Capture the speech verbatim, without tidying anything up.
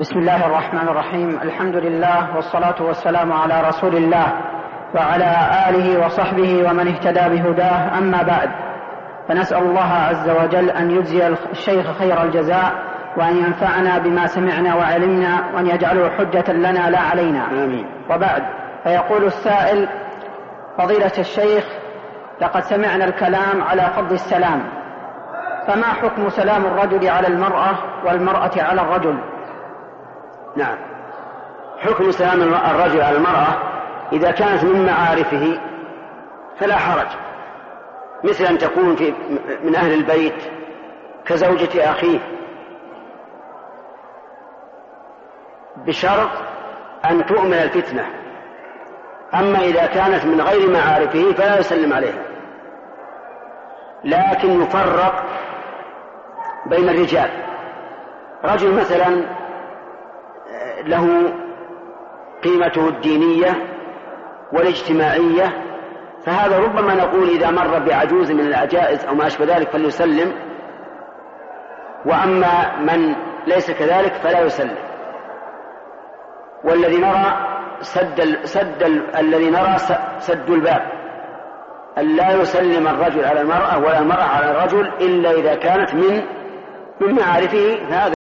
بسم الله الرحمن الرحيم. الحمد لله والصلاة والسلام على رسول الله وعلى آله وصحبه ومن اهتدى بهداه. أما بعد، فنسأل الله عز وجل أن يجزي الشيخ خير الجزاء، وأن ينفعنا بما سمعنا وعلمنا، وأن يجعله حجة لنا لا علينا. آمين. وبعد، فيقول السائل: فضيلة الشيخ، لقد سمعنا الكلام على فضل السلام، فما حكم سلام الرجل على المرأة والمرأة على الرجل؟ نعم، حكم سلام الرجل على المرأة إذا كانت من معارفه فلا حرج، مثل أن تكون في من أهل البيت كزوجة أخيه، بشرط أن تؤمن الفتنة. أما إذا كانت من غير معارفه فلا يسلم عليها، لكن يفرق بين الرجال. رجل مثلا له قيمته الدينية والاجتماعية، فهذا ربما نقول إذا مر بعجوز من العجائز أو ما أشبه ذلك فليسلم، وأما من ليس كذلك فلا يسلم. والذي نرى سد, سد الذي نرى سد الباب، أن لا يسلم الرجل على المرأة ولا المرأة على الرجل إلا إذا كانت من من معارفه، هذا